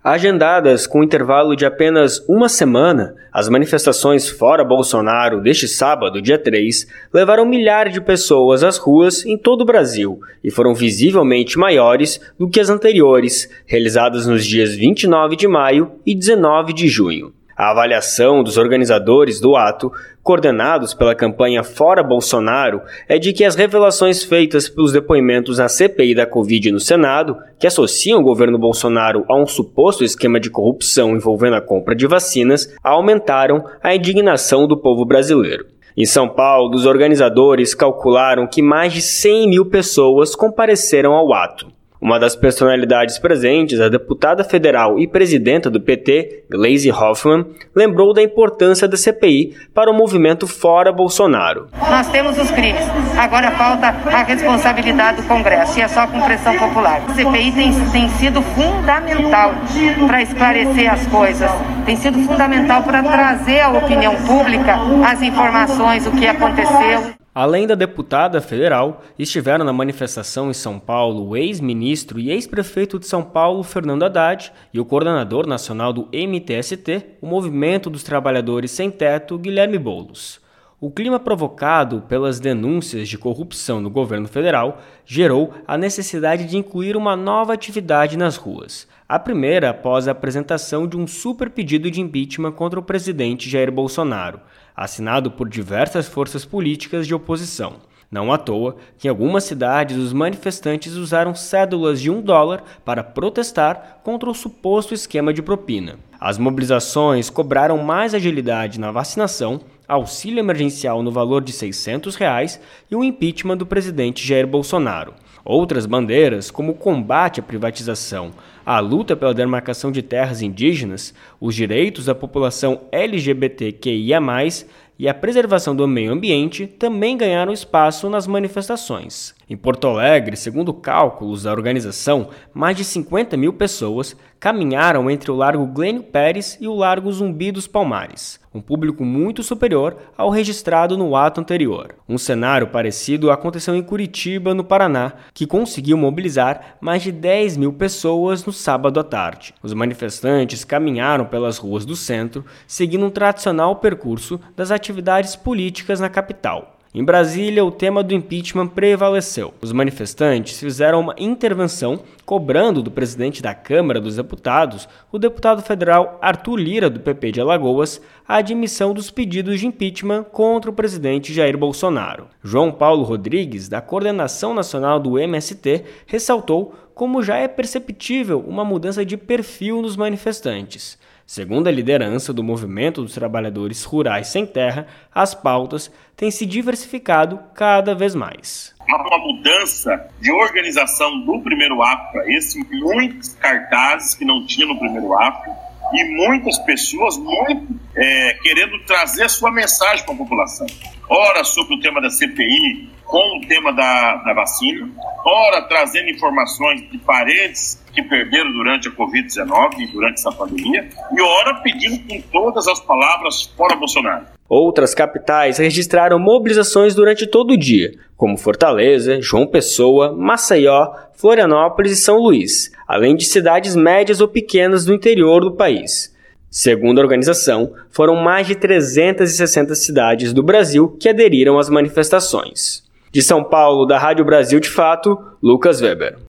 Agendadas com intervalo de apenas uma semana, as manifestações fora Bolsonaro deste sábado, dia 3, levaram milhares de pessoas às ruas em todo o Brasil e foram visivelmente maiores do que as anteriores, realizadas nos dias 29 de maio e 19 de junho. A avaliação dos organizadores do ato, coordenados pela campanha Fora Bolsonaro, é de que as revelações feitas pelos depoimentos na CPI da Covid no Senado, que associam o governo Bolsonaro a um suposto esquema de corrupção envolvendo a compra de vacinas, aumentaram a indignação do povo brasileiro. Em São Paulo, os organizadores calcularam que mais de 100 mil pessoas compareceram ao ato. Uma das personalidades presentes, a deputada federal e presidenta do PT, Gleisi Hoffmann, lembrou da importância da CPI para o movimento Fora Bolsonaro. Nós temos os crimes, agora falta a responsabilidade do Congresso e é só com pressão popular. A CPI tem sido fundamental para esclarecer as coisas, tem sido fundamental para trazer à opinião pública as informações, o que aconteceu. Além da deputada federal, estiveram na manifestação em São Paulo o ex-ministro e ex-prefeito de São Paulo, Fernando Haddad, e o coordenador nacional do MTST, o Movimento dos Trabalhadores Sem Teto, Guilherme Boulos. O clima provocado pelas denúncias de corrupção no governo federal gerou a necessidade de incluir uma nova atividade nas ruas. A primeira após a apresentação de um super pedido de impeachment contra o presidente Jair Bolsonaro, assinado por diversas forças políticas de oposição. Não à toa que em algumas cidades os manifestantes usaram cédulas de $1 para protestar contra o suposto esquema de propina. As mobilizações cobraram mais agilidade na vacinação, auxílio emergencial no valor de R$600 e o impeachment do presidente Jair Bolsonaro. Outras bandeiras, como o combate à privatização, a luta pela demarcação de terras indígenas, os direitos da população LGBTQIA+, e a preservação do meio ambiente também ganharam espaço nas manifestações. Em Porto Alegre, segundo cálculos da organização, mais de 50 mil pessoas caminharam entre o Largo Glênio Pérez e o Largo Zumbi dos Palmares, um público muito superior ao registrado no ato anterior. Um cenário parecido aconteceu em Curitiba, no Paraná, que conseguiu mobilizar mais de 10 mil pessoas no sábado à tarde. Os manifestantes caminharam pelas ruas do centro, seguindo um tradicional percurso das atividades políticas na capital. Em Brasília, o tema do impeachment prevaleceu. Os manifestantes fizeram uma intervenção cobrando do presidente da Câmara dos Deputados, o deputado federal Arthur Lira, do PP de Alagoas, a admissão dos pedidos de impeachment contra o presidente Jair Bolsonaro. João Paulo Rodrigues, da Coordenação Nacional do MST, ressaltou como já é perceptível uma mudança de perfil nos manifestantes. Segundo a liderança do Movimento dos Trabalhadores Rurais Sem Terra, as pautas têm se diversificado cada vez mais. Há uma mudança de organização do primeiro ato para esse, muitos cartazes que não tinha no primeiro ato e muitas pessoas querendo trazer a sua mensagem para a população. Ora sobre o tema da CPI com o tema da vacina, ora trazendo informações de parentes que perderam durante a Covid-19 e durante essa pandemia, e ora pedindo com todas as palavras fora Bolsonaro. Outras capitais registraram mobilizações durante todo o dia, como Fortaleza, João Pessoa, Maceió, Florianópolis e São Luís, além de cidades médias ou pequenas do interior do país. Segundo a organização, foram mais de 360 cidades do Brasil que aderiram às manifestações. De São Paulo, da Rádio Brasil de Fato, Lucas Weber.